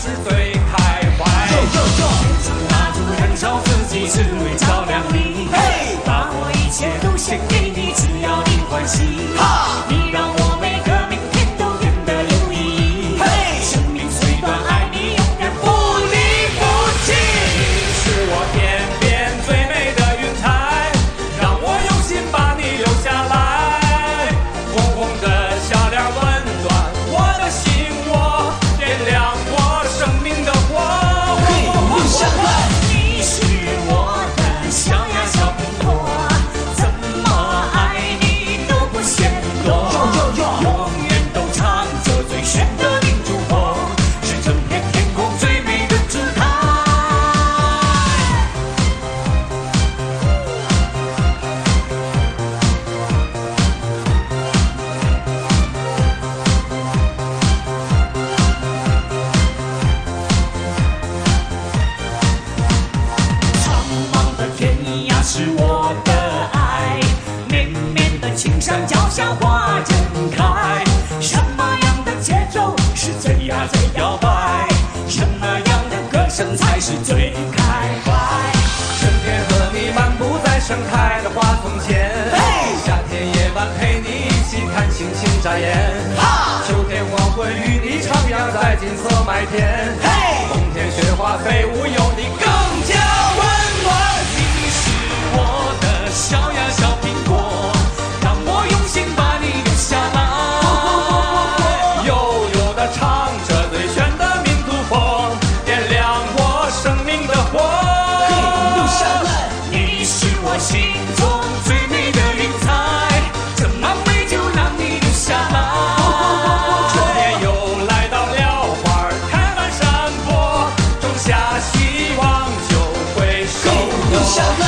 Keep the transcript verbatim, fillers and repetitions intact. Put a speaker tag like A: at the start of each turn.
A: 是最开怀。点着蜡烛燃烧自己，只为照亮你。把我一切都献给你，只要你欢喜。你让我每个明天都变得有意义。生命虽短，爱你永远不离不弃。你是我天边最美的云彩，让我用心把你留下来。红红的小脸温暖我的心窝，点亮我生命的火。你是我的小呀小苹果，怎么爱你都不嫌多。永远都唱着最炫的民族风，是整片天空最美的姿态。苍茫的天涯是我的爱，绵绵的青山脚下花正开。什么样的节奏是最呀最摇摆？什么样的歌声才是最开怀？春天和你漫步在盛开的花丛前，夏天夜晚陪你一起看星星眨眼，秋天黄昏与你徜徉在金色麦田，冬天雪花飞舞有你更加温暖。你是我的小呀小苹果，让我用心把你留下来。悠悠地唱着最炫的民族风，点亮我生命的火。你是我心中最美的云彩，怎么美就让你留下来。春天又来到了，花儿开满山坡，种下希望就会收获。